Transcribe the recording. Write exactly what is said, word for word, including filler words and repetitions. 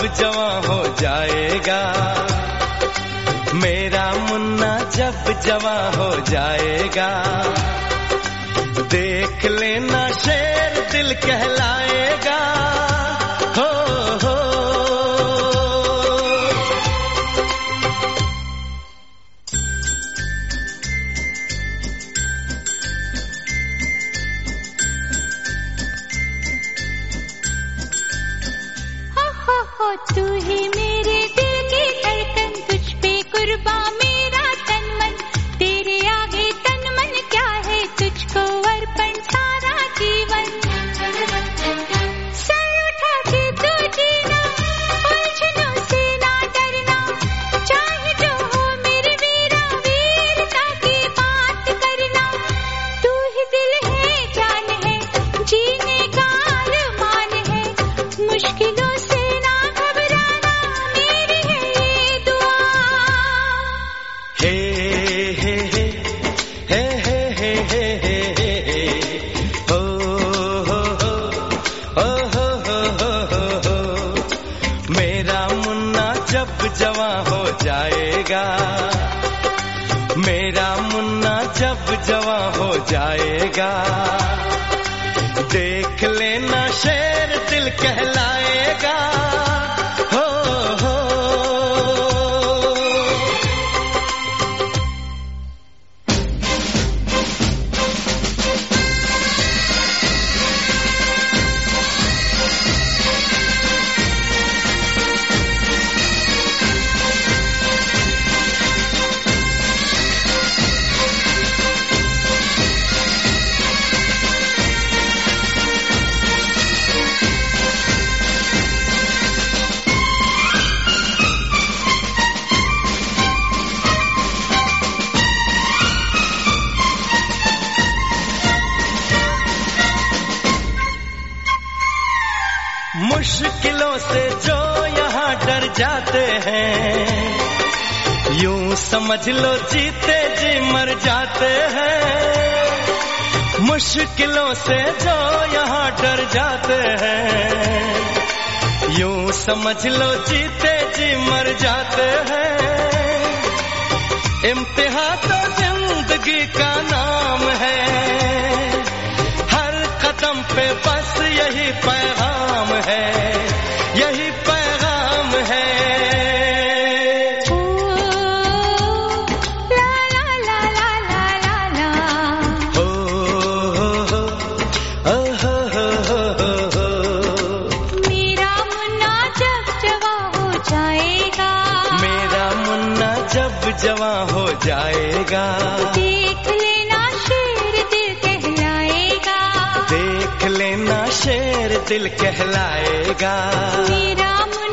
जवां हो जाएगा, मेरा मुन्ना जब जवां हो जाएगा। देख लेना शेर दिल कहलाएगा, हो हो। तू ही मेरे दिल की धड़कन, तुझ पे कुर्बान मेरा तन मन, तेरे आगे तन मन क्या है, तुझको अर्पण सारा जीवन। सर उठा के तू जीना, उलझनों से ना डरना, चाहे जो हो मेरे वीरा, वीरता की बात करना। तू ही दिल है जान है, जीने का अरमान है, मुश्किलों से जवां हो जाएगा, मेरा मुन्ना जब जवां हो जाएगा। देख लेना शेर दिल कहलाएगा, हो हो। मुश्किलों से जो यहाँ डर जाते हैं, यूं समझ लो जीते जी मर जाते हैं। मुश्किलों से जो यहाँ डर जाते हैं, यूं समझ लो जीते जी मर जाते हैं। इम्तिहान तो जिंदगी का नाम है, हर कदम पे बस यही पैगाम है, यही पैगाम है। ओ, ला ला ला ला ला ला ला। हो हो हो हो हो हो। मेरा मुन्ना जब जवां हो जाएगा, मेरा मुन्ना जब जवां हो जाएगा। देख लेना शेर दिल कहलाएगा, देख लेना शेर दिल कहलाएगा। मेरा